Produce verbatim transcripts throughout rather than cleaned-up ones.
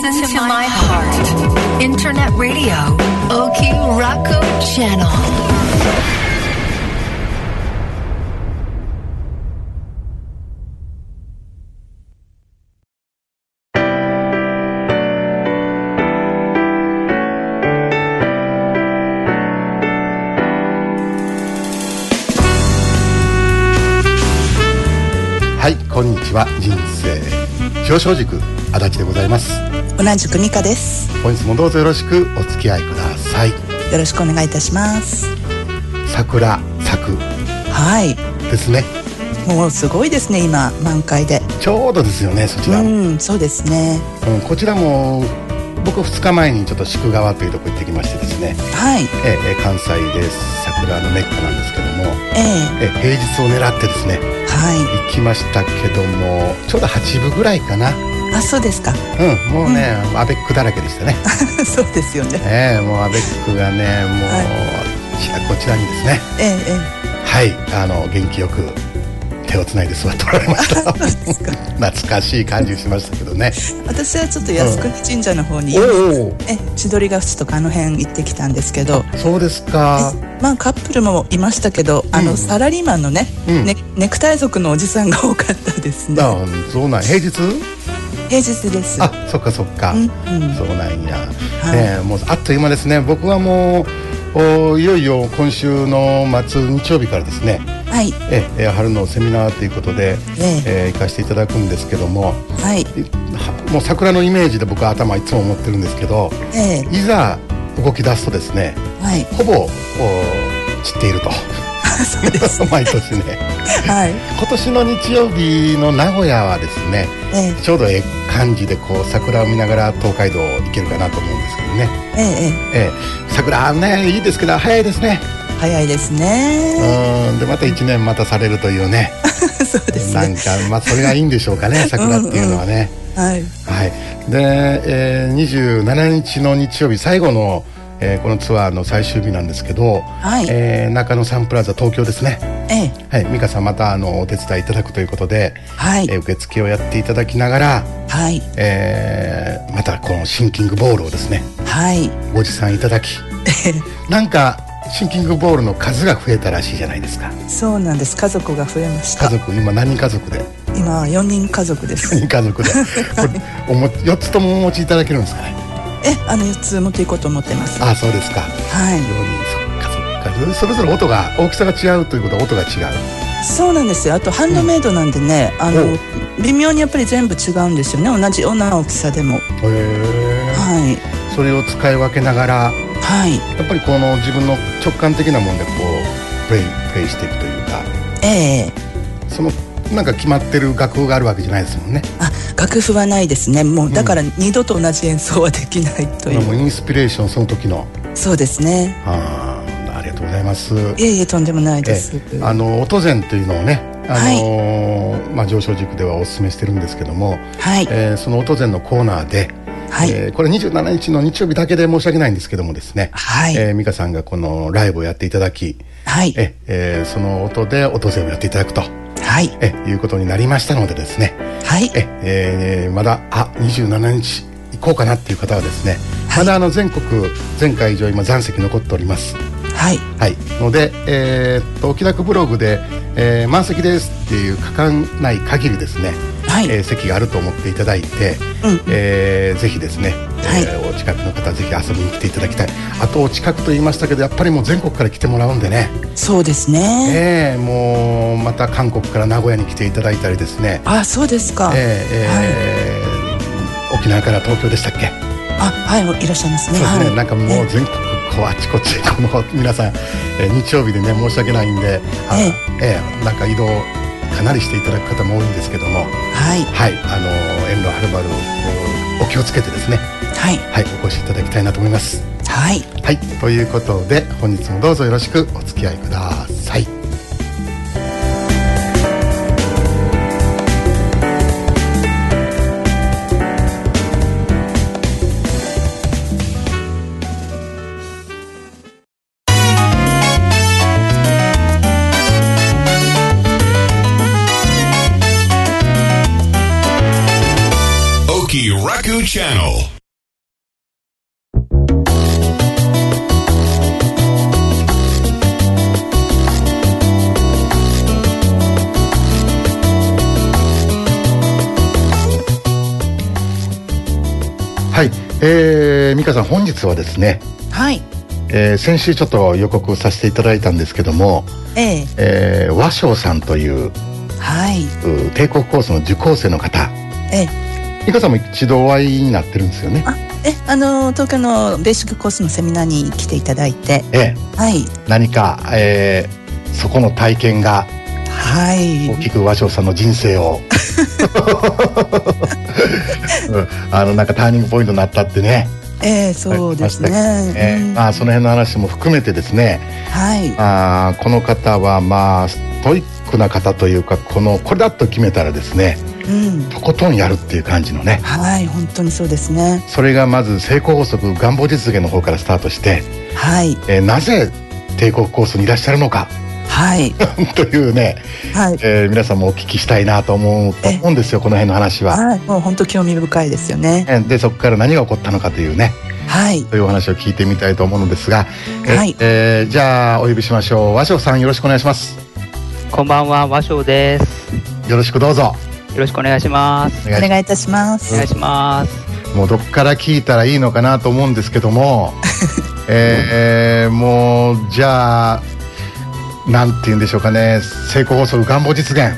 Listen to my heart. Internet radio. Oki Raku Channel. はい、こんにちは。人生表彰軸足立でございます。 同じくミカです。 本日もどうぞよろしくお付き合いください。 よろしくお願いいたします。 桜咲くはいですね。 もうすごいですね、今満開でちょうどですよね、そちら。 うんそうですね、 うん、こちらも僕ふつかまえにちょっと宿川というところ行ってきましてですね、 はい、 ええ関西で桜のメッカなんですけども、 えええ平日を狙ってですね、 はい行きましたけども、ちょうどはちぶぐらいかな。 あ、そうですか。 うん、もうね、うん、アベックだらけでしたね。 そうですよね。 ええもうアベックがね、もう、はい、ちらこちらにですね、 ええええ、 はい、あの元気よく手をつないで座っておられました。懐かしい感じしましたけどね。 私はちょっと靖国神社の方に、 うん、 え千鳥ヶ淵とかあの辺行ってきたんですけど。 そうですか。 まあカップルもいましたけど、あの、うん、サラリーマンのね、うん、ねネクタイ族のおじさんが多かったですね。 あ、そうなん。平日？ 平日です。 あ、そっかそっか、うんうん、そうなんや、はい、ね、もうあっという間ですね。僕はもうおいよいよ今週の末日曜日からですね、 はい、 ええ春のセミナーということで、えええー、行かせていただくんですけども、 はい、 もう桜のイメージで僕は頭いつも思ってるんですけど、ええ、いざ動き出すとですね、はい、ほぼ散っていると。 そうですね、 毎年ね、はい、今年の日曜日の名古屋はですね、ええ、ちょうどええ感じでこう桜を見ながら東海道行けるかなと思うんですけどね、ええええ、桜ねいいですけど早いですね。 早いですね。 うん、でまたいちねん待たされるというね。 そうですね。 なんかまあそれがいいんでしょうかね、桜っていうのはね。 うんうん、はい、 はい、で、えー、にじゅうしちにちの日曜日最後のえー、このツアーの最終日なんですけど、はい、えー、中野サンプラザ東京ですね、ええ、はい、美香さんまたあのお手伝いいただくということで、はい、えー、受付をやっていただきながら、はい、えー、またこのシンキングボールをですね、はい、ご持参いただきなんかシンキングボールの数が増えたらしいじゃないですか。 そうなんです、家族が増えました。 家族今何人家族で？ 今はよにん家族です。 よにん家族でこれおもよっつともお持ちいただけるんですかね？ え、あのよっつ持っていこうと思ってます。 あ、そうですか。はい。よにん、そっかそっか。それぞれ音が大きさが違うということは音が違う。 そうなんですよ。あとハンドメイドなんでね、うん、あの微妙にやっぱり全部違うんですよね。同じような大きさでも。へえ。はい。それを使い分けながら、はい。やっぱりこの自分の直感的なものでこうプレイプレイしていくというか。ええ。そのなんか決まってる楽譜があるわけじゃないですもんね。 あ、楽譜はないですね。もうだから二度と同じ演奏はできないという、うん、 もうインスピレーションその時の。 そうですね。 ああ、ありがとうございます。 いえいえ、とんでもないです。 あの音禅というのをね、あのーはい、まあ上昇塾ではお勧めしてるんですけども、はい、えー、その音禅のコーナーで、はい、えー、これにじゅうしちにちの日曜日だけで申し訳ないんですけどもですね、はい、えー、美香さんがこのライブをやっていただき、はい、ええー、その音で音禅をやっていただくと。はい、えいうことになりましたのでですね、はい、ええー、まだあにじゅうしちにち行こうかなっていう方はですね、はい、まだあの全国全会場今残席残っております。はい、はい、ので、えー、っとお気楽ブログで、えー、満席ですっていう書かない限りですね、はい、えー、席があると思っていただいて、うん、えー、ぜひですね、はい、えー、お近くの方ぜひ遊びに来ていただきたい。あとお近くと言いましたけどやっぱりもう全国から来てもらうんでね。 そうですね、 えー、もうまた韓国から名古屋に来ていただいたりですね。 あ、そうですか。えーえーはい、沖縄から東京でしたっけ？ あ、はい、いらっしゃいますね。 そうですね、 はい、 なんかもう全国こうあちこちこの皆さん、えー、日曜日でね申し訳ないんで、あ、えーえー、なんか移動かなりしていただく方も多いんですけども、はい、はい、あの遠路はるばるお気をつけてですね、はい、はい、お越しいただきたいなと思います。はい、はい、ということで本日もどうぞよろしくお付き合いください。 Channel。 はい、えー、美香さん、本日はですね、 はい、 えー、先週ちょっと予告させていただいたんですけども、 えええー、和尚さんという、 はい、 帝国コースの受講生の方、 ええ、 美香さんも一度お会いになってるんですよね。 あ、え、あの東京のベーシックコースのセミナーに来ていただいて、 ええ、 はい、 何か、えー、そこの体験が、 はい、 大きく和尚さんの人生をあのなんかターニングポイントになったってね。 えー、そうですね、 えーうん、まあ、その辺の話も含めてですね、 はい、 あこの方はまあストイックな方というか、このこれだと決めたらですね、うん、とことんやるっていう感じのね、 はい、本当にそうですね。 それがまず成功法則願望実現の方からスタートして、はい、えー、なぜ帝国コースにいらっしゃるのか、はい、というね、はい、えー、皆さんもお聞きしたいなと思うと思うんですよ、この辺の話は。 はい、もう本当興味深いですよね。 でそこから何が起こったのかというね、はい、というお話を聞いてみたいと思うのですが、はい、えー、じゃあお呼びしましょう。和尚さん、よろしくお願いします。 こんばんは、和尚です。 よろしくどうぞ。 よろしくお願いします。 お願いいたします。 お願いします。 もうどっから聞いたらいいのかなと思うんですけどもえー、もうじゃあなんて言うんでしょうかね、成功法則願望実現、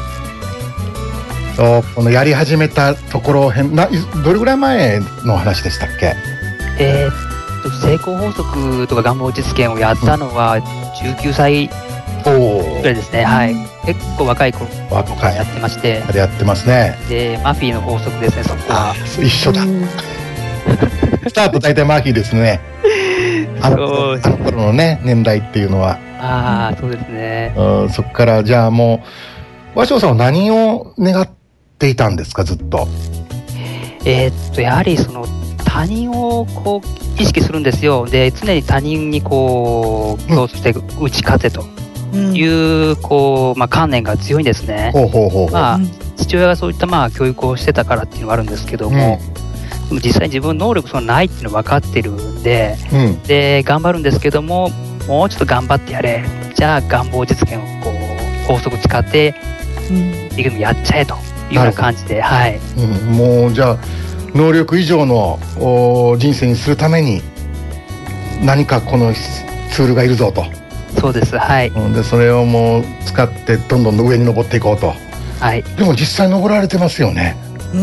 このやり始めたところへんな、どれぐらい前の話でしたっけ？ えー、っと成功法則とか願望実現をやったのはじゅうきゅうさいぐらいですね、うん、はい、結構若い頃からやってまして、 あれやってますね。 でマフィーの法則ですね、そこは。 一緒だスタート大体マフィーですねあの頃のね、年代っていうのは。 ああ、そうですね。 うん、そこからじゃあもう和尚さんは何を願っていたんですか、ずっと。 えー、っとやはりその他人をこう意識するんですよ。で常に他人にこう共通して打ち勝てという、うん、こうまあ観念が強いんですね。 ほうほうほうほう。 まあ父親がそういったまあ教育をしてたからっていうのはあるんですけども、うん、でも実際に自分の能力そのないっていうの分かってるんで、うん、で頑張るんですけども、もうちょっと頑張ってやれ、じゃあ願望実現をこう法則使っていくのやっちゃえというような感じで、はい、 うん、もうじゃあ能力以上の人生にするために何かこのツールがいるぞと。 そうです、はい、 うん、でそれをもう使ってどんどん上に登っていこうと。 はい、 でも実際登られてますよね。 うん、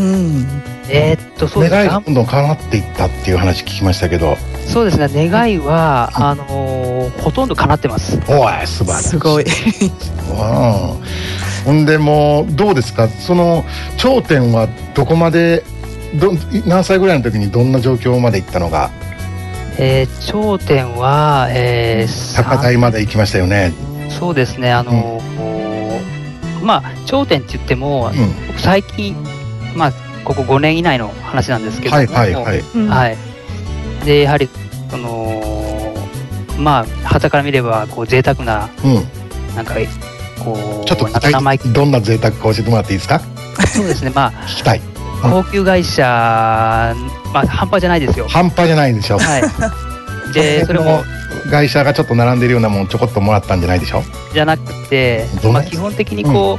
えー、っとそうです願いがどんどん叶っていったっていう話聞きましたけど。 そうですね、願いは、うん、あのー、ほとんど叶ってます。 おい、素晴らしい。 すごいほんでもうどうですか、その頂点はどこまで、ど何歳ぐらいの時にどんな状況まで行ったのが。 えー、頂点は、えー、 高台まで行きましたよね。 そうですね、あのーうん、まあ頂点って言っても、うん、僕最近まあここごねん以内の話なんですけども、はいはいはい、はい、でやはりそのまあ傍から見ればこう贅沢な、うん、なんかこうちょっと具体的にどんな贅沢か教えてもらっていいですか？ そうですね、まあ聞きたい。 高級会社、まあ半端じゃないですよ。 半端じゃないんでしょ。 はい。でそれも会社がちょっと並んでいるようなもんちょこっともらったんじゃないでしょ。 じゃなくて、まあ基本的にこう、うん、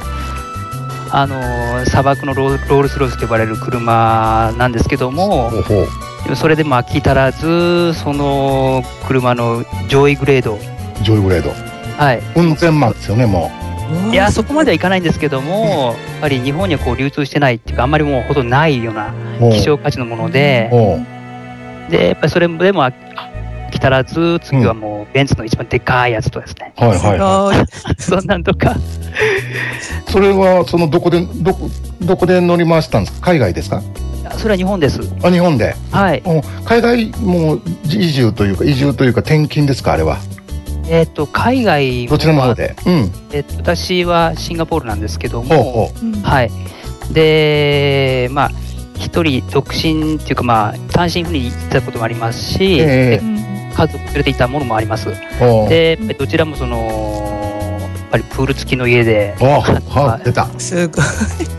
あの砂漠のロー、ロールスロイスと呼ばれる車なんですけども、ほうほう、それでまあ聞いたらずその車の上位グレード。 上位グレード。 はい。 うん千万ですよね、もう。 いやそこまではいかないんですけども、やっぱり日本にはこう流通してないっていうか、あんまりもうほとんどないような希少価値のもので、でやっぱりそれでも来たらず次はもうベンツの一番でかいやつとですね、 はいはいはい、 そんなんとかそれはそのどこでどこどこで乗り回したんですか？海外ですか？ それは日本です。 あ、日本で。 はい。 海外も移住というか移住というか転勤ですか、あれは？ えっと海外どちらの方で、うん、 えっと私はシンガポールなんですけども、ほうほう、はい、でまあ一人独身っていうか、まあ単身赴任に行ったこともありますし、えー、家族連れていたものもあります。でどちらもそのやっぱりプール付きの家で、 ああ出たすごい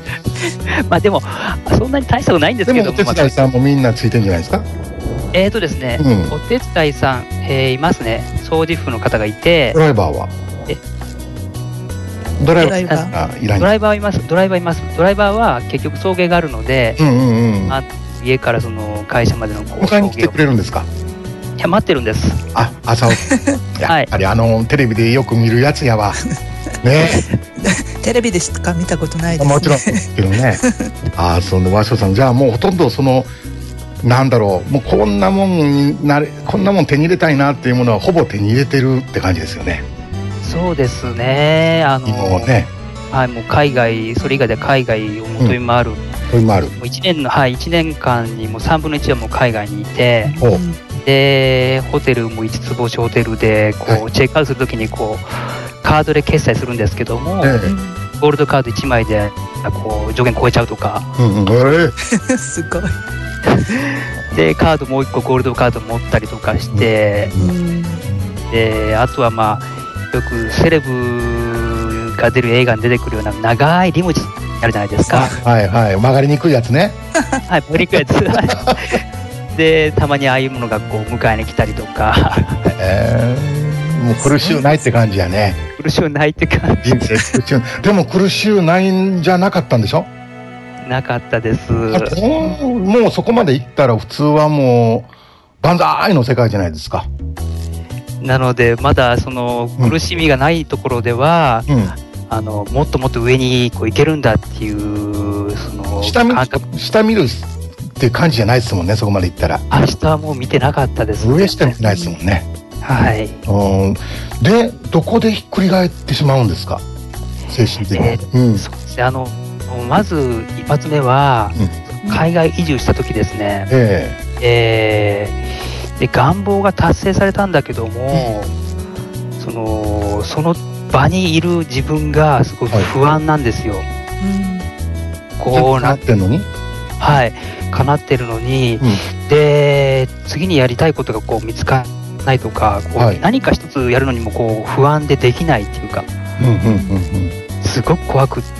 まあでもそんなに大したことないんですけども、 でもお手伝いさんもみんなついてるんじゃないですか。 えーとですね、うん、お手伝いさん、えー、いますね。掃除婦の方がいて。 ドライバーはえドライバーあいらない。ドライバーはいます。ドライバーいます。ドライバーは結局送迎があるので、 うんうんうん、 あ家からその会社までのこう迎えに来てくれるんですか。 いや待ってるんです。 あ朝起きやっぱりあのテレビでよく見るやつやわねテレビでしか見たことないですね。 もちろんけどねああその和尚さんじゃあもうほとんどそのなんだろうもうこんなもんになれこんなもん手に入れたいなっていうものはほぼ手に入れてるって感じですよね。 そうですね。あのもうねはいもう海外それ以外で海外を飛び回る、うん、 飛び回るもういちねんのはいいちねんかんにもうさんぶんのいちはもう海外にいて、でホテルもいつつ星ホテルでこう、はい、チェックアウトするときにこうカードで決済するんですけども、ええ、ゴールドカードいちまいでこう上限超えちゃうとか、 うんうん、 すごいでカードもう一個ゴールドカード持ったりとかして、うん、であとはまあよくセレブが出る映画に出てくるような長いリムジンあるじゃないですか。 はいはい曲がりにくいやつねはい曲がりにくいやつでたまにああいうものがこう迎えに来たりとかえー、もう苦しゅうないって感じやね。 苦しゅうないって感じ。 人生苦しゅうでも苦しゅうないんじゃなかったんでしょ。 なかったです。 もうそこまで行ったら普通はもう万歳の世界じゃないですか。 なのでまだその苦しみがないところでは、うん、あのもっともっと上にこう行けるんだっていうその下見、下見るっていう感じじゃないですもんね。そこまで行ったら明日はもう見てなかったです、ね、 上下見てないですもんね。 はい。 うんでどこでひっくり返ってしまうんですか精神的に。 えーうん、そうですね。あのまず一発目は、うん、海外移住した時ですね。 えーえー、で願望が達成されたんだけども、うん、そのその場にいる自分がすごい不安なんですよ。はい、こうなってんのにはい叶ってるのに、うん、で次にやりたいことがこう見つからないとかこう、はい、何か一つやるのにもこう不安でできないっていうか、 うんうんうんうんすごく怖くって。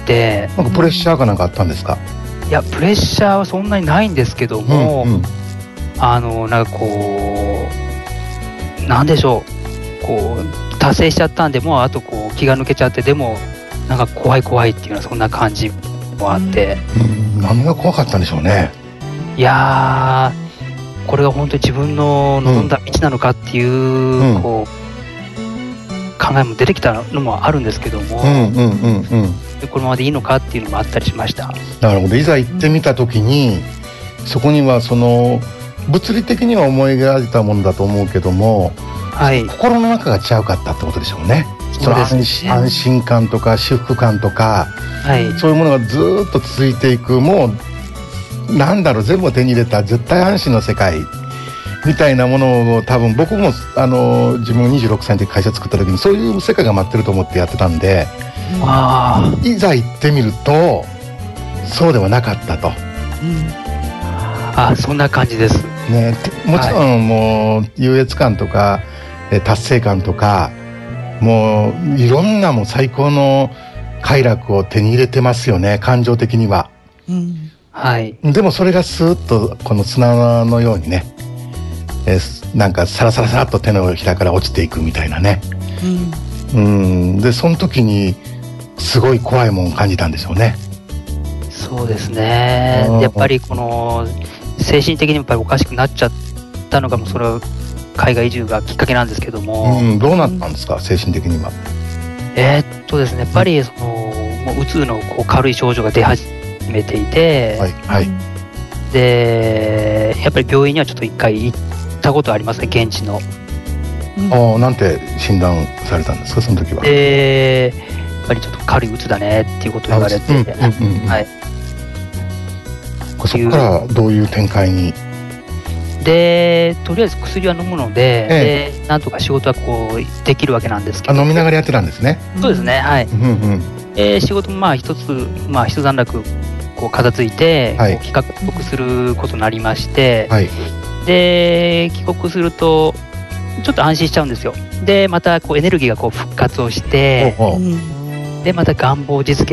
なんかプレッシャーかなんかあったんですか。 いやプレッシャーはそんなにないんですけども、うんうん、あのなんかこうなんでしょうこう達成しちゃったんでもうあとこう気が抜けちゃってでもなんか怖い怖いっていうのはそんな感じもあって、 うん、何が怖かったんでしょうね。 いやーこれが本当に自分の望んだ道なのかっていう、うん、こう考えも出てきたのもあるんですけども、うんうんうんうん、でこのままでいいのかっていうのもあったりしました。 なるほど。いざ行ってみた時に、うん、そこにはその物理的には思い描いたものだと思うけども、はい、心の中が違うかったってことでしょうね。そうですね。安心感とか至福感とか、はい、そういうものがずっと続いていくもうなんだろう全部手に入れた絶対安心の世界みたいなものを多分僕もあの自分にじゅうろくさいで会社作った時にそういう世界が待ってると思ってやってたんで、あいざ行ってみるとそうではなかったと、うん、 あそんな感じです、 ね、もちろんもう優越感とか達成感とかもういろんなもう最高の快楽を手に入れてますよね感情的には、 うんはい、 でもそれがスーッとこの砂のようにねえー、なんかサラサラサラっと手のひらから落ちていくみたいなね、うん、うんでその時にすごい怖いもんを感じたんでしょうね。 そうですね。やっぱりこの精神的にやっぱりおかしくなっちゃったのがもうそれは海外移住がきっかけなんですけども、 うん、どうなったんですか、うん、精神的には。 えー、っとですねやっぱりその、もううつのこう軽い症状が出始めていて、 はいはい、 でやっぱり病院にはちょっと一回行ったことありますね現地の、 うん、あなんて診断されたんですかその時は。 でやっぱりちょっと軽いうつだねっていうことを言われて、うんうんうんうん、はい、 そこからどういう展開に。 でとりあえず薬は飲むので、ええ、でなんとか仕事はこうできるわけなんですけど。 あ飲みながらやってたんですね。 そうですねはい、うんうん、えー、仕事もまあ一つまあ一段落こう片付いて、はい、こう帰国することになりまして、はい、で帰国するとちょっと安心しちゃうんですよ。でまたこうエネルギーがこう復活をして、ほうほう、でまた願望実現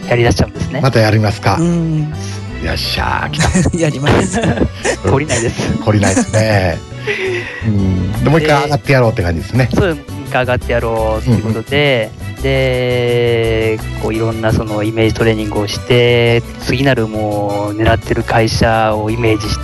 やりだしちゃうんですね。 またやりますか。 うん、 よっしゃー来たやります懲りないです。 懲りないですね。うん、でもう一回上がってやろうって感じですね。 そう、もう一回上がってやろうということで、うんうん、でこういろんなそのイメージトレーニングをして、次なるもう狙ってる会社をイメージして、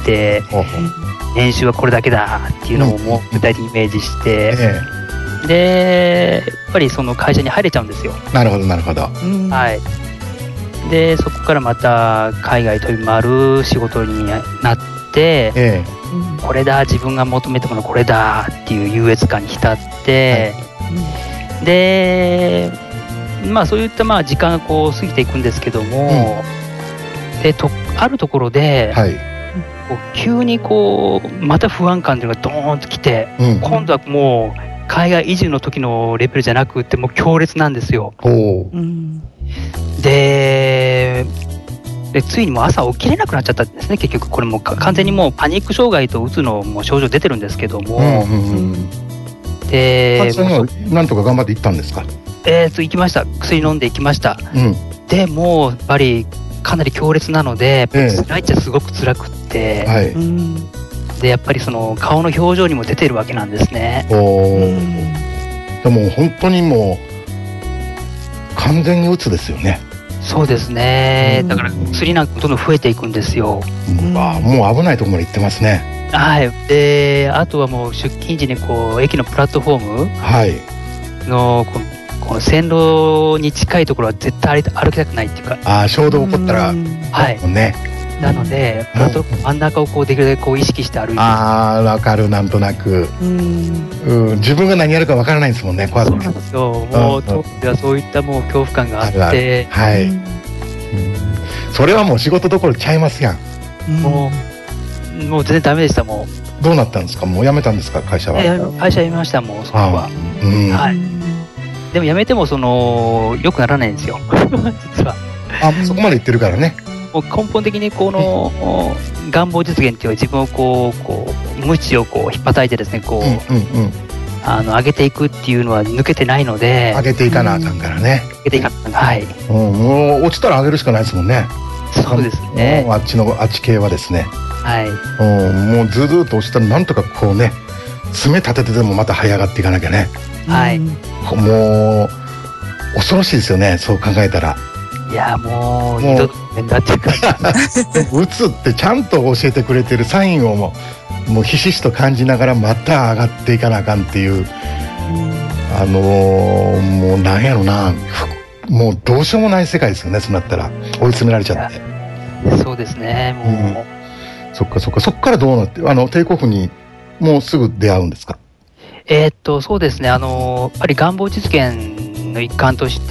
うん、年収はこれだけだっていうのをもう具体的にイメージして、うん、でやっぱりその会社に入れちゃうんですよ。 なるほどなるほど、 はい。でそこからまた海外飛び回る仕事になって、ええ、これだ、自分が求めたものこれだっていう優越感に浸って、はい、でまあそういったまあ時間がこう過ぎていくんですけども、うん、でとあるところで、はい、こう急にこうまた不安感というのがドーンときて、うん、今度はもう海外移住の時のレベルじゃなくてもう強烈なんですよ。お、うん、ででついにもう朝起きれなくなっちゃったんですね。結局これも完全にもうパニック障害とうつのもう症状出てるんですけども、うんうんうん、でなんとか頑張っていったんですか？ えーと行きました。薬飲んで行きました、うん、でもやっぱりかなり強烈なので、えー、辛いっちゃすごく辛くって、はい、でやっぱりその顔の表情にも出てるわけなんですね。おー、でも本当にもう完全にうつですよね。 そうですね。だから薬なんかどんどん増えていくんですよ。 うん、あ、もう危ないところまで行ってますね。 はい。であとはもう出勤時にこう駅のプラットフォームのこの、この線路に近いところは絶対歩きたくないっていうか。 ああ、衝動起こったら、はい。ね。 なのでプラットフォーム真ん中をこうできるだけこう意識して歩いて。 ああ、わかる、なんとなく。うん、うん、自分が何やるかわからないんですもんね。怖くて。そうなんですよ。 もう当時はそういったもう恐怖感があって。あるある、 はい。うん、それはもう仕事どころちゃいますやん。 もうもう全然ダメでした。もうどうなったんですか？もう辞めたんですか？会社は。 会社辞めました。もうそこは、うん、はい。でも辞めてもその良くならないんですよ実は。 あ、そこまで言ってるからね。 もう根本的にこの、うん、願望実現っていうのは自分をこうこう無知をこう引っ叩いてですね、こう、うんうんうん、あの上げていくっていうのは抜けてないので。 上げていかなあかんからね。 上げていかなあかん、はい。 うん、もう落ちたら上げるしかないですもんね。 そうですね。 あっちのあっち系はですね。 はい。 うん、もうずるっと落ちたらなんとかこうね、爪立ててでもまた這い上がっていかなきゃね。 はい。 もう恐ろしいですよね。そう考えたら。 いやもう二度と変だっていうかうつってちゃんと教えてくれてるサインをもう、もうひしひしと感じながらまた上がっていかなあかんっていう、うん、あのー、もうなんやろな、もうどうしようもない世界ですよね。そうなったら追い詰められちゃって。 そうですね。もう、 うん、そっかそっか。そっからどうなって、あのテイクオフにもうすぐ出会うんですか？ えー、っとそうですね。あのやっぱり願望実現の一環として、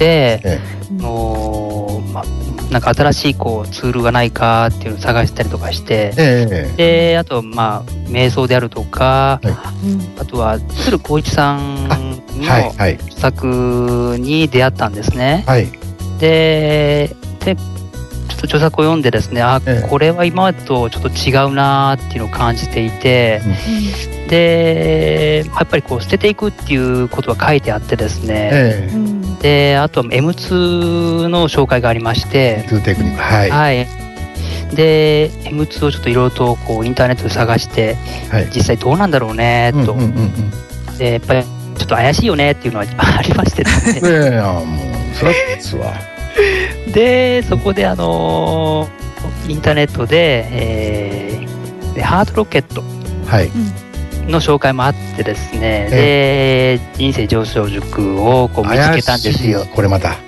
ええ、もうまあなんか新しいこうツールがないかっていうのを探したりとかして、ええ、であとまあ瞑想であるとか、はい、あとは鶴光一さんの作に出会ったんですね。はい、ででちょっと著作を読んでですね、あ、ええ、これは今までとちょっと違うなっていうのを感じていて、うん、でやっぱりこう捨てていくっていうことが書いてあってですね、ええ、であとは エムツー の紹介がありまして、 エムツー テクニック、はい、はい、で エムツー をちょっといろいろとこうインターネットで探して、はい、実際どうなんだろうねと、うんうんうんうん、でやっぱりちょっと怪しいよねっていうのはありましてですね。いやいやもうそれはですわ。でそこであのー、インターネットで、えー、でハートロケットの紹介もあってですね、はい、で人生上昇塾をこう見つけたんですよ。 これまた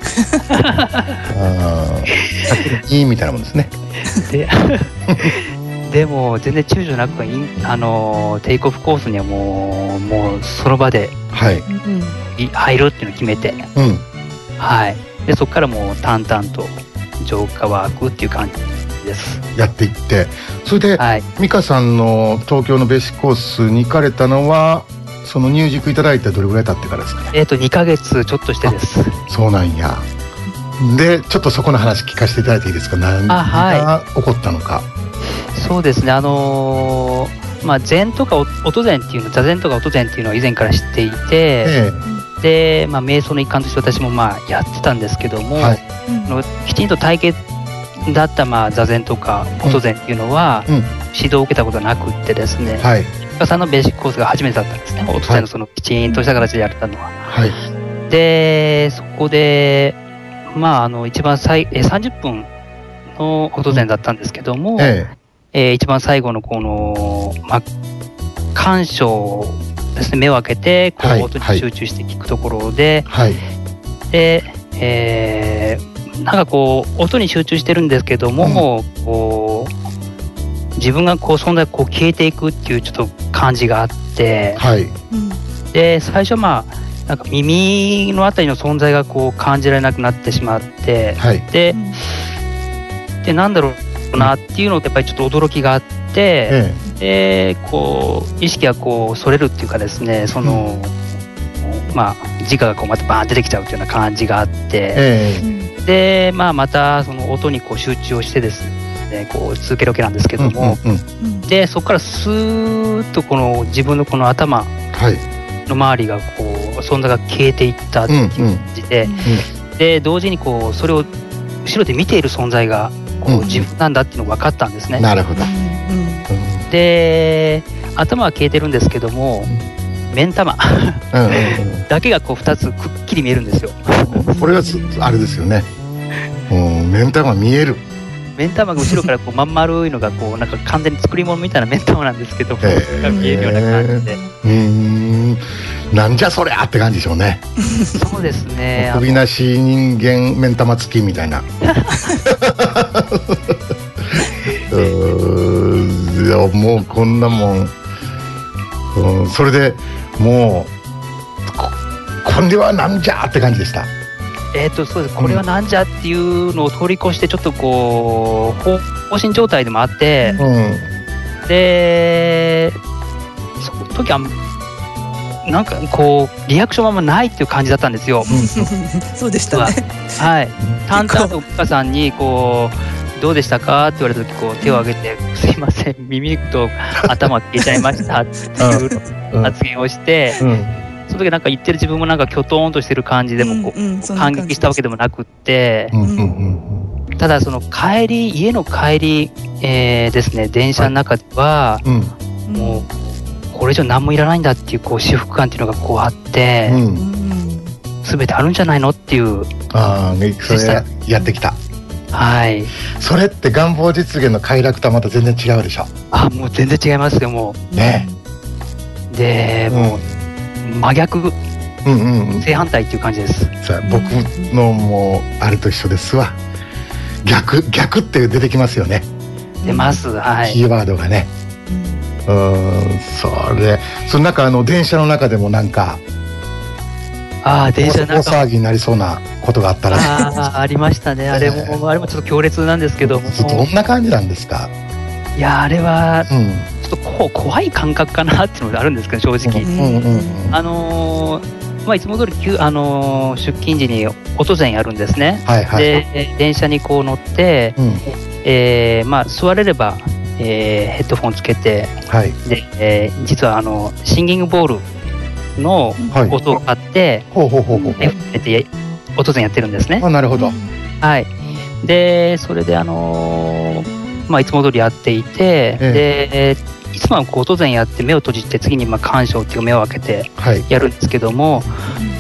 いいみたいなもんですね。 ででも全然躊躇なくあのテイクオフコースにはもうもうその場で、はい、入るっていうのを決めて、うん、はい。でそこからもう淡々と浄化ワークっていう感じです。 やっていって、それで、はい、美香さんの東京のベーシックコースに行かれたのはその入塾いただいてどれぐらい経ってからですかね？ えっとにかげつちょっとしてです。 そうなんや。でちょっとそこの話聞かせていただいていいですか？何が起こったのか。はい、そうですね。あのー、まあ禅とか音禅っていうの座禅とか音禅っていうのは以前から知っていて、ええ、 で、まあ、瞑想の一環として私もまあやってたんですけども、はい、のきちんと体系だったまあ座禅とか音禅っていうのは、うん、指導を受けたことはなくってですね、はい、さんのベーシックコースが初めてだったんですね。音禅のそのきちんとした形でやれたのは。はい、で、そこで、まあ、あの、一番最、えさんじゅっぷんの音禅だったんですけども、えええー、一番最後のこの、まあ、鑑賞ですね、目を開けて、こう、はい、音に集中して聞くところで、はい、で、えー、なんかこう、音に集中してるんですけども、うん、こう、自分がこう、存在がこう消えていくっていうちょっと感じがあって、はい、で、最初まあ、なんか耳のあたりの存在がこう感じられなくなってしまって、はい、で、で、なんだろうなっていうのってやっぱりちょっと驚きがあって、ええ、で、こう、意識がこう、それるっていうかですね、その、うん、まあ、自我がこうまたバーン出てきちゃうっていうような感じがあって、ええ、で、まあ、またその音にこう集中をしてですね、こう続けるわけなんですけども、うんうんうん、で、そこからスーッとこの自分のこの頭の周りがこう、存在が消えていったっていう感じで、うんうん、で、同時にこう、それを後ろで見ている存在がこう自分なんだっていうのが分かったんですね。 なるほど。 で、頭は消えてるんですけども、目ん玉だけがこうふたつくっきり見えるんですよ。 これはあれですよね。目ん玉見える。 目ん玉が後ろからこうまん丸いのがこうなんか完全に作り物みたいな目ん玉なんですけども、えー、が見えるような感じで。うーん、なんじゃそりゃって感じでしょうね。 そうですね。 首なし人間目ん玉付きみたいな。うーいやもうこんなもん、うん、それでもう こ, これはなんじゃって感じでした。 えーとそうです、これはなんじゃっていうのを通り越してちょっとこう放心状態でもあって、うん、でその時はなんかこうリアクションはあんまないっていう感じだったんですよ。 そうでしたね。 はい。淡々とお母さんにこうどうでしたかって言われた時こう手を挙げて、うん、すいません耳と頭消えちゃいましたっていう発言をして。うんうんその時なんか言ってる自分もなんかきょとんとしてる感じでもこう、うんうん、感激したわけでもなくって、うんうんうん、ただその帰り家の帰り、えー、ですね電車の中では、はいうん、もうこれ以上何もいらないんだっていうこう至福感っていうのがこうあって、うん、全てあるんじゃないのっていうああそれ や, やってきたはいそれって願望実現の快楽とはまた全然違うでしょ。 あもう全然違いますよもうねで、うん、もう真逆、うんうんうん、正反対っていう感じです。 さあ僕のもあれと一緒ですわ。逆逆って出てきますよね。 出ます、はい。 キーワードがね。うん、それその中あの電車の中でもなんかああ電車の中大騒ぎになりそうなことがあったらしい。 ああありましたね。あれも、えー、あれもちょっと強烈なんですけども。 どんな感じなんですか。 いやあれは。うんちょっとこう怖い感覚かなっていうのがあるんですけど正直、うんうんうん、あのー、まあいつも通り、あのー、出勤時に音禅やるんですね、はいはい、で電車にこう乗って、うんえー、まあ座れれば、えー、ヘッドフォンつけて、はい、で、えー、実はあのシンギングボールの音を買って、はい、ほうほうほうほうで音禅やってるんですね。 あなるほど。 はいでそれであのーまあ、いつも通りやっていて、ええ、でいつもはこう音禅やって目を閉じて次にまあ鑑賞っていう目を開けてやるんですけども、はい、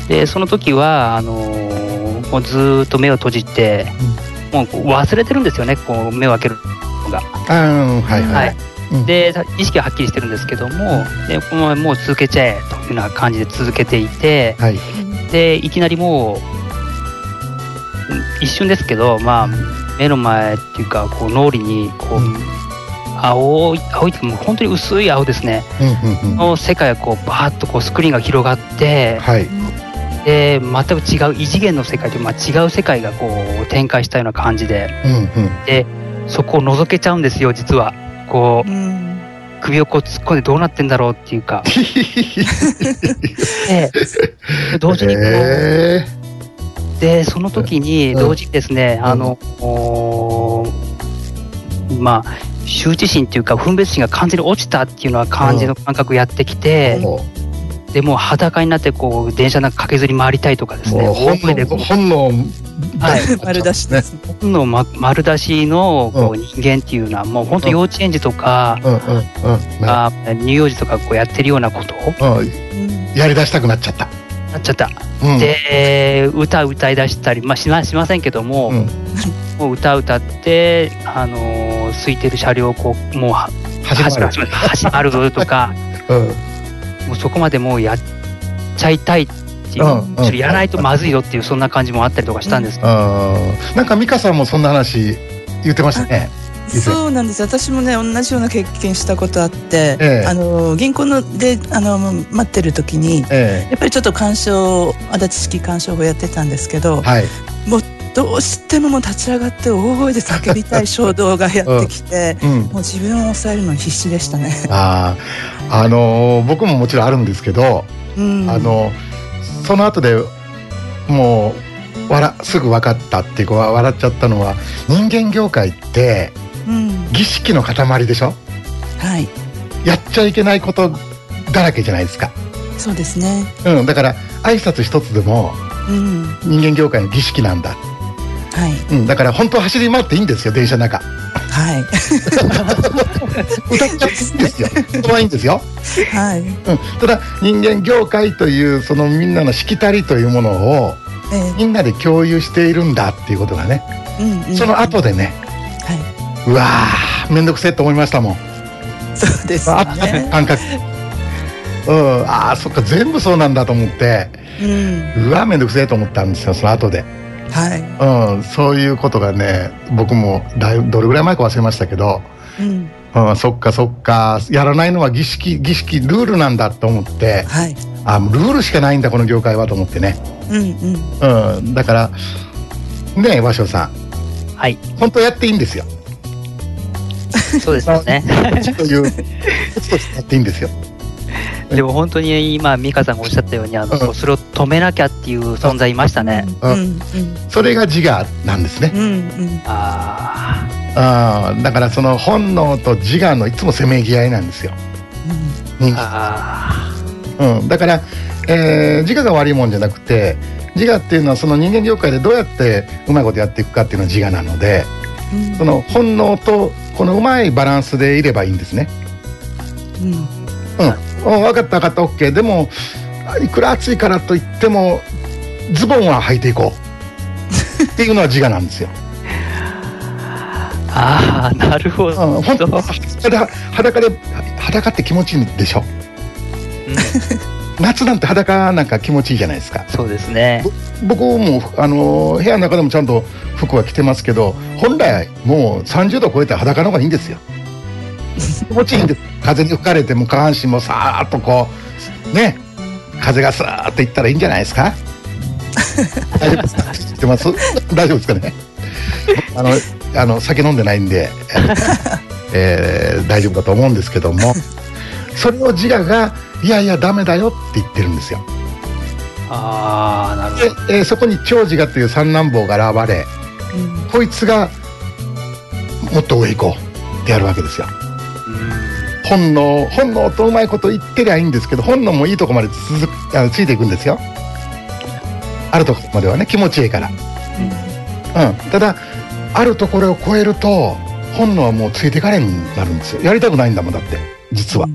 でその時はあのー、もうずっと目を閉じて、うん、もう忘れてるんですよねこう目を開けるのが。 あはいはいはいうん、で意識ははっきりしてるんですけどもでこのままもう続けちゃえというような感じで続けていて、はい、でいきなりもう一瞬ですけどまあ目の前っていうかこう脳裏にこう、うん、青い青いってもう本当に薄い青ですね、うんうんうん、の世界がこうバーッとこうスクリーンが広がって、はい、で全く違う異次元の世界で、まあ、違う世界がこう展開したような感じで、うんうん、でそこを覗けちゃうんですよ実はこう、うん、首をこう突っ込んでどうなってんだろうっていうかで同時にこう、えーでその時に同時にですね、うん、あの、うん、まあ羞恥心っていうか分別心が完全に落ちたっていうのは感じの感覚やってきて、うん、 でもう裸になってこう電車なんか駆けずり回りたいとかですね。 本能、本能、 はい、丸出しですね。 本能、ま、丸出しのこう人間っていうのはもう本当幼稚園児とか、うんうんうん、あ乳幼児とかこうやってるようなことを、うん、 やり出したくなっちゃった。 なっちゃった。うん、で歌歌い出したり、まあ、しましませんけども、うん、もう歌歌ってあのー、空いてる車両をこうもう始まる始まるとか。うんもうそこまでもうやっちゃいたいっていう、うんうん、やらないとまずいよっていうそんな感じもあったりとかしたんですけど、 うん、なんか美香さんもそんな話言ってましたね。 そうなんです。私もね同じような経験したことあって、ええ、あの銀行のであの待ってる時に、ええ、やっぱりちょっと鑑賞足立式鑑賞法やってたんですけど、はい、もうどうしてももう立ち上がって大声で叫びたい衝動がやってきて、うん、もう自分を抑えるのに必死でしたね。 ああのー、僕ももちろんあるんですけど、うん、あのその後でもう笑すぐ分かったっていうか笑っちゃったのは人間業界って、うん、儀式の塊でしょ。はい。やっちゃいけないことだらけじゃないですか。 そうですね。 うん、だから挨拶一つでも、うん、人間業界の儀式なんだ。はい、うん、だから本当は走り回っていいんですよ電車の中。はい。歌っちゃっていいんですよ。それはいいんですよ。はい。うん、ただ人間業界というそのみんなのしきたりというものを、えー、みんなで共有しているんだっていうことがね。うんうん、その後でね。はい。うわー、めんどくせえと思いましたもん。 そうですね。 感覚。うん、ああ、そっか全部そうなんだと思って、うん、うわーめんどくせえと思ったんですよその後で。はいうん、そういうことがね僕もだいどれぐらい前か忘れましたけど、うんうん、そっかそっかやらないのは儀式儀式ルールなんだと思って、はい、あルールしかないんだこの業界はと思ってね、うんうんうん、だからねえ和尚さん、はい、本当やっていいんですよ。 そうですよね。 そういうこととしてやっていいんですよ。 でも本当に今美香さんがおっしゃったようにあの、うん、それを止めなきゃっていう存在いましたね、うんうん、 それが自我なんですね、うんうん、ああだからその本能と自我のいつもせめぎ合いなんですよ、うん、あうん、だから、えー、自我が悪いもんじゃなくて自我っていうのはその人間業界でどうやってうまいことやっていくかっていうのが自我なので、うん、その本能とこのうまいバランスでいればいいんですね、うんうん分かった分かった OK でもいくら暑いからといってもズボンは履いていこうっていうのは自我なんですよ。 ああなるほど、うん、本当裸で裸って気持ちいいでしょ、うん、夏なんて裸なんか気持ちいいじゃないですか。 そうですね。 僕もあの部屋の中でもちゃんと服は着てますけど本来もうさんじゅうど超えたら裸の方がいいんですよ。気持ちいいんです。風に吹かれても下半身もさーっとこうね風がさーっといったらいいんじゃないですか。大丈夫ですか。知ってます大丈夫ですかね。あのあの酒飲んでないんで、えー、大丈夫だと思うんですけどもそれを自我がいやいやダメだよって言ってるんですよ。あーなるほど。で、えー、そこに超自我という三男坊が現れ、うん、こいつがもっと上行こうってやるわけですよ。本能本能とうまいこと言ってりゃいいんですけど本能もいいとこまで続くあのついていくんですよ。あるところまではね気持ちいいから、うんうん、ただあるところを超えると本能はもうついていかれんになるんですよ。やりたくないんだもんだって実は、うん、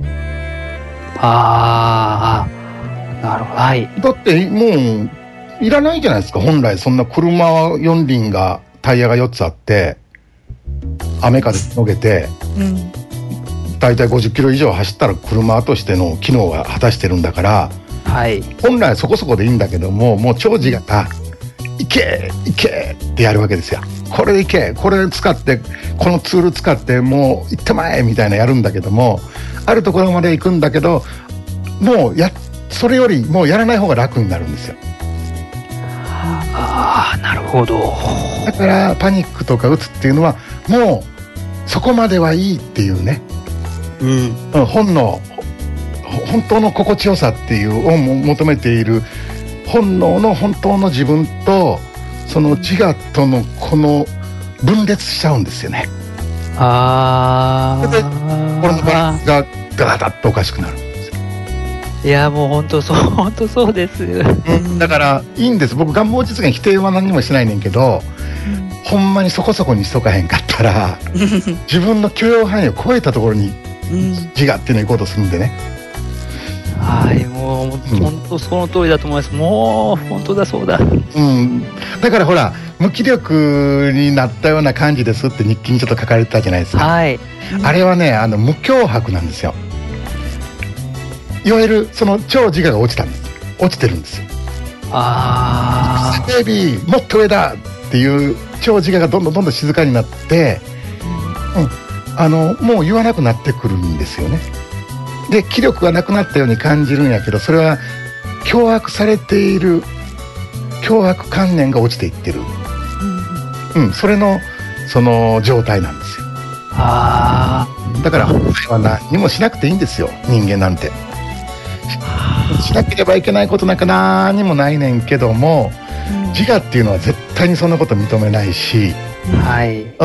ああなるほど、はい、だってもういらないじゃないですか本来。そんな車はよん輪がタイヤがよっつあって雨風のけて、うんだいたいごじゅっキロ以上走ったら車としての機能が果たしてるんだから、はい、本来そこそこでいいんだけどももう長自我がいけいけってやるわけですよ。これでいけこれ使ってこのツール使ってもう行ってまえみたいなやるんだけどもあるところまで行くんだけどもうやそれよりもうやらない方が楽になるんですよ。 ああなるほど。 だからパニックとか打つっていうのはもうそこまではいいっていうね、うん、本能本当の心地よさっていうを求めている本能の本当の自分とその自我とのこの分裂しちゃうんですよね。ああ。でこのバランスがガラダッとおかしくなるんですよ。 いやもう本当そう本当そうです、うん、 だからいいんです。僕願望実現否定は何にもしないねんけど、うん、ほんまにそこそこにしとかへんかったら自分の許容範囲を超えたところに自我っていうのに行こうとするんでね、 うん、はいもう、うん、本当その通りだと思います。もう本当だそうだ、 うん、だからほら無気力になったような感じですって日記にちょっと書かれてたじゃないですか、 はい、 あれはねあの無脅迫なんですよ。いわゆるその超自我が落ちたんです。落ちてるんですよ。 ああ、ベイビーもっと上だっていう超自我がどんどんどんどん静かになって、うん、あのもう言わなくなってくるんですよね。で気力がなくなったように感じるんやけど、それは脅迫されている脅迫観念が落ちていってる、うん、うん、それのその状態なんですよ。 あだから本来は何にもしなくていいんですよ、人間なんて。しなければいけないことなんか何もないねんけども、うん、自我っていうのは絶対にそんなこと認めないし、 はい、 うん、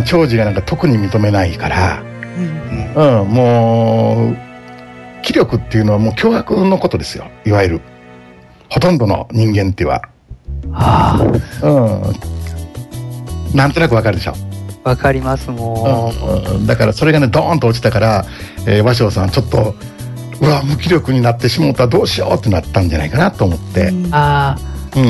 超自我なんか特に認めないから、うんうん、もう気力っていうのはもう脅迫のことですよ、いわゆるほとんどの人間っては、 はあ、うん、なんとなくわかるでしょ。 わかりますもう、うん、だからそれがねドーンと落ちたから、えー、和尚さんちょっとうわ無気力になってしもうたらどうしようってなったんじゃないかなと思って、 うん、ああ、うん、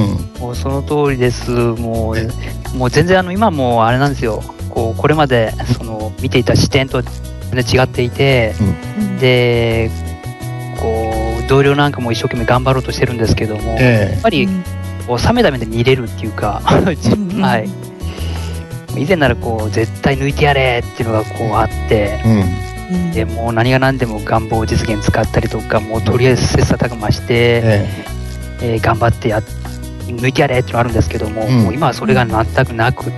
もうその通りです。もうもう全然あの今もあれなんですよ、こうこれまでその見ていた視点と全然違っていて、うん、でこう同僚なんかも一生懸命頑張ろうとしてるんですけども、えー、やっぱりこう冷めた目で見れるっていうかはい、以前ならこう絶対抜いてやれっていうのがこうあって、うん、でもう何が何でも願望実現使ったりとか、もうとりあえず切磋琢磨して、えーえー、頑張ってや抜いてやれっていうのがあるんですけども、うん、もう今はそれが全くなくって、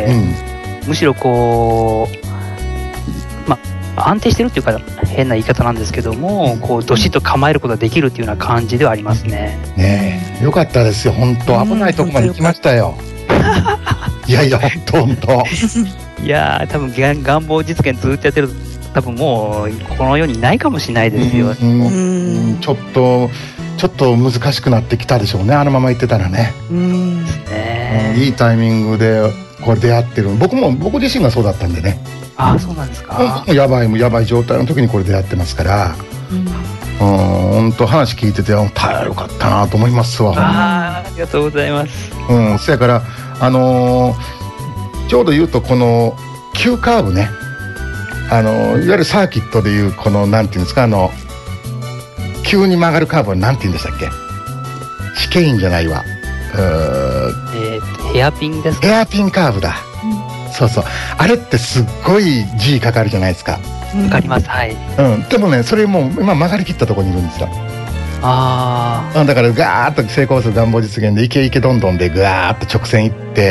うん、むしろこう、まあ、安定してるっていうか変な言い方なんですけども、こうどしっと構えることができるっていうような感じではありますね。 ねえ、よかったですよ、本当危ないとこまで行きましたよ。いやいや本当本当。 いや多分願望実現ずっとやってると多分もうこの世にいないかもしれないですよ。うんうん、ちょっとちょっと難しくなってきたでしょうね、あのまま言ってたらね。 うんね、 いいタイミングでこれ出会ってる。僕も僕自身がそうだったんでね。 ああそうなんですか。 やばいやばい状態の時にこれ出会ってますから、うん、本当話聞いてて耐えよかったなと思いますわ。 あありがとうございます。 うん、そやからあのー、ちょうど言うとこの急カーブね、あのー、いわゆるサーキットでいうこのなんていうんですか、あの急に曲がるカーブはなんて言うんでしたっけ。シケインじゃないわ、 えー、ヘアピンですか。 ヘアピンカーブだ、うん、そうそう、あれってすっごい G かかるじゃないですか。 かかります、はい、 うん、でもねそれもう今曲がりきったところにいるんですよ。 ああ、だからガーッと成功する願望実現でイケイケどんどんでガーッと直線いって、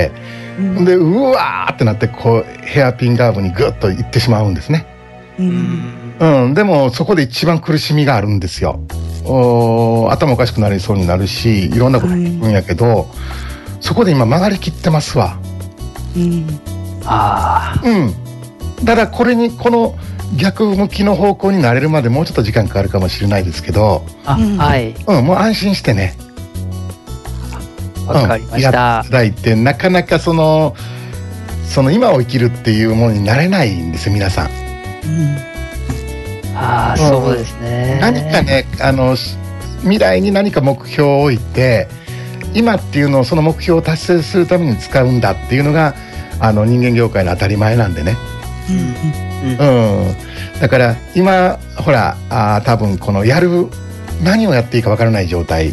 うん、でうわーってなってこうヘアピンカーブにグッといってしまうんですね。うん、うん、でもそこで一番苦しみがあるんですよ。お頭おかしくなりそうになるしいろんなこと聞くんやけど、はい、そこで今曲がりきってますわ。 うん、あうん、だからこれにこの逆向きの方向になれるまでもうちょっと時間かかるかもしれないですけど、 あ、はい、 うん、もう安心してね、 わかりました、うん、 やっていただいて、なかなかそのその今を生きるっていうものになれないんですよ皆さん。うん、 ああ、そうですね。 何かね、あの未来に何か目標を置いて今っていうのをその目標を達成するために使うんだっていうのがあの人間業界の当たり前なんでね。うんうん、だから今ほらあ多分このやる何をやっていいかわからない状態、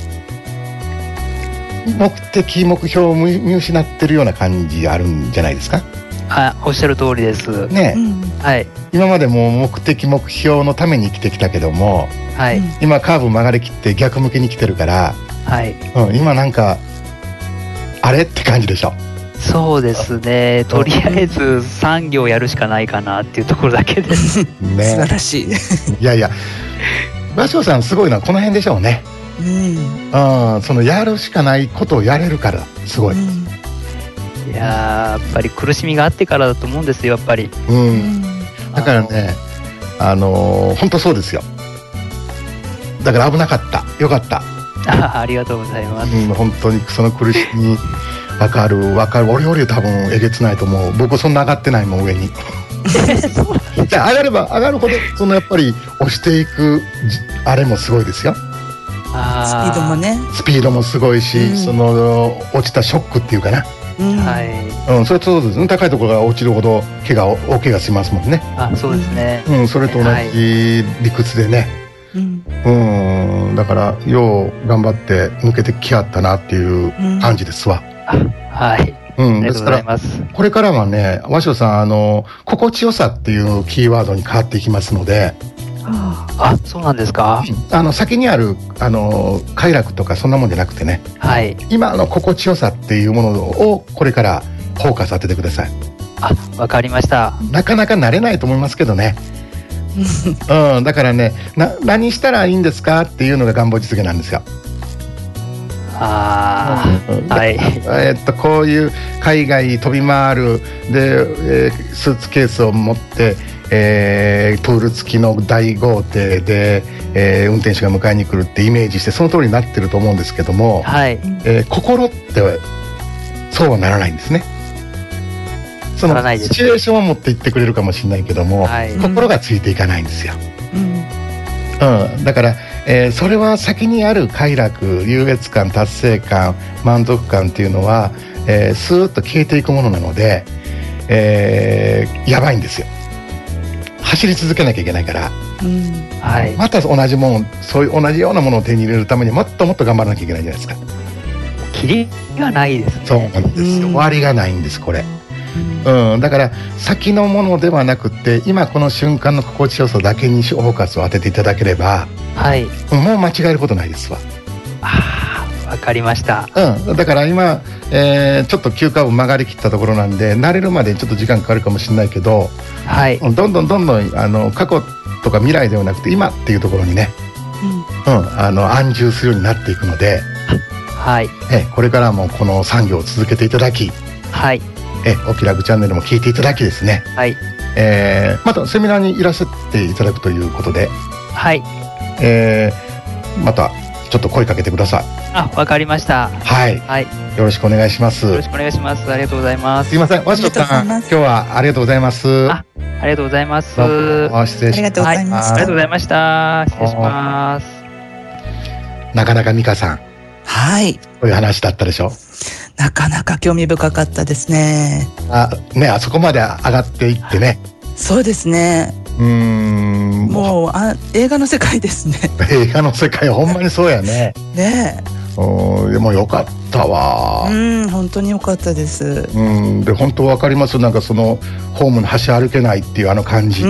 目的目標を見失ってるような感じあるんじゃないですか。 あ、おっしゃる通りですね、うん、 はい、 今までも目的目標のために生きてきたけども、はい、今カーブ曲がりきって逆向きに来てるから、はい、うん、今なんかあれって感じでしょ。 そうですね、とりあえず産業やるしかないかなっていうところだけです、 ね、素晴らしい。 いやいや芭蕉さんすごいのはこの辺でしょうね、うん、あ、そのやるしかないことをやれるからすごい、うん、 いややっぱり苦しみがあってからだと思うんですよやっぱり、 うん、だからねあのー、本当そうですよ。 だから危なかった。よかった。 あ, ありがとうございます、 うん、本当にその苦しみ分かる分かる。俺より多分えげつないと思う。僕そんな上がってないもん上にじゃあ上がれば上がるほどそのやっぱり押していくあれもすごいですよ。 あスピードもねスピードもすごいし、うん、その落ちたショックっていうかな、 うんはいうん、それとそうですね。高いところが落ちるほど怪我大怪我しますもんね。 あそうですね、 うん、それと同じ理屈でね、はいうん、だからよう頑張って抜けてきはったなっていう感じですわ、 うん、はい、うん、ありがとうございます。 これからはね和尚さんあの心地よさっていうキーワードに変わっていきますので。 あ、そうなんですか。 あの先にあるあの快楽とかそんなもんじゃなくてね、 はい、 今の心地よさっていうものをこれからフォーカス当ててください。 あ、わかりました。 なかなか慣れないと思いますけどねうん、だからねな何したらいいんですかっていうのが願望実現なんですよ。 あー、はい、 えっとこういう海外飛び回るで、えー、スーツケースを持って、えー、プール付きの大豪邸で、えー、運転手が迎えに来るってイメージしてその通りになってると思うんですけども、 はいえー、心ってそうはならないんですね。そのシチュエーションを持っていってくれるかもしれないけども、はい、心がついていかないんですよ、うんうん、だから、えー、それは先にある快楽優越感達成感満足感っていうのは、えー、スーッと消えていくものなので、えー、やばいんですよ。走り続けなきゃいけないから、 うんはい、 また同じものそういう同じようなものを手に入れるためにもっともっと頑張らなきゃいけないじゃないですか。 キリがないですね。 そうなんですよ、うん、終わりがないんですこれ、うん、だから先のものではなくて今この瞬間の心地よさだけにフォーカスを当てていただければ、 はい、 もう間違えることないですわ。 あー、わかりました、 うん、だから今、えー、ちょっと急カーブ曲がりきったところなんで慣れるまでちょっと時間かかるかもしれないけど、 はい、 どんどんどんどんあの過去とか未来ではなくて今っていうところにね、うんうん、あの安住するようになっていくので、 はい、 えこれからもこの産業を続けていただき、 はいえお気楽チャンネルも聞いていただきですね、 はいえー、またセミナーにいらっしゃっていただくということで、 はい、 えー、またちょっと声かけてください。 あ、わかりました。 はい、 はい、 よろしくお願いします。 よろしくお願いします。ありがとうございます。 すいません、和尚さん今日はありがとうございます。 あ、ありがとうございます。 失礼します。 ありがとうございました。 ありがとうございました。失礼します。 なかなか美香さん、 はい、 こういう話だったでしょ。 なかなか興味深かったですね。 あ、ね、あそこまで上がっていってね。 そうですね。 うーん、 もうあ映画の世界ですね。 映画の世界ほんまにそうやね。 ねえ。おでもよかったわ。 うん、本当によかったです。 うん、で本当わかります。なんかそのホームの端歩けないっていうあの感じ。うん、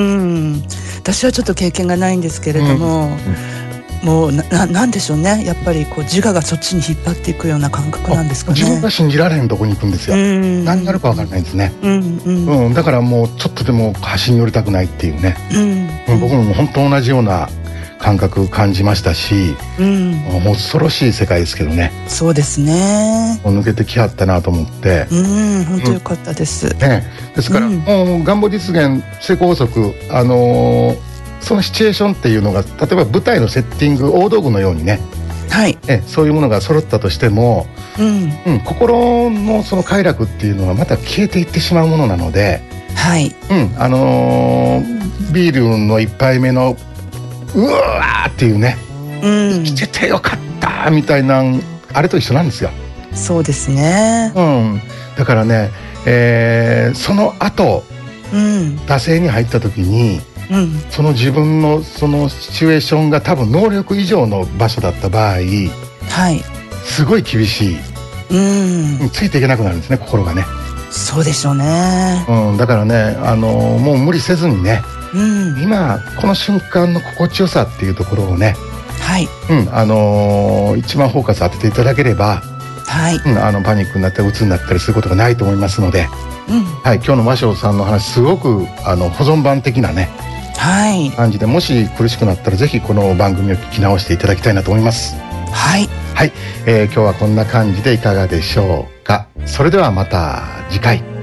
私はちょっと経験がないんですけれども。うんうんもう な, なんでしょうね。やっぱりこう自我がそっちに引っ張っていくような感覚なんですかね。 自分が信じられんとこに行くんですよ。何になるか分からないんですね、うんうんうん、だからもうちょっとでも端に寄りたくないっていうね、うんうん、僕も本当同じような感覚感じましたし、うん、もう恐ろしい世界ですけどね。 そうですね。 もう抜けてきはったなと思って、 うん、本当良かったです、うんね、ですから、うん、もう願望実現成功法則、あのーそのシチュエーションっていうのが例えば舞台のセッティング大道具のようにね、 はい、 えそういうものが揃ったとしても、うんうん、心のその快楽っていうのはまた消えていってしまうものなので、 はいうんあのー、ビールの一杯目のうわーっていうね、うん、生きててよかったみたいなあれと一緒なんですよ。 そうですね、 うん、だからね、えー、その後、うん、惰性に入った時にうん、その自分のそのシチュエーションが多分能力以上の場所だった場合、はい、すごい厳しい、うん、ついていけなくなるんですね心がね。 そうでしょうね、 うん、だからね、あのー、もう無理せずにね、うん、今この瞬間の心地よさっていうところをね、 はいうんあのー、一番フォーカス当てていただければ、 はいうん、あのパニックになったり鬱になったりすることがないと思いますので、うんはい、今日の和尚さんの話すごくあの保存版的なねはい、 感じで、もし苦しくなったらぜひこの番組を聞き直していただきたいなと思います。 はい、 はいえー、今日はこんな感じでいかがでしょうか。それではまた次回。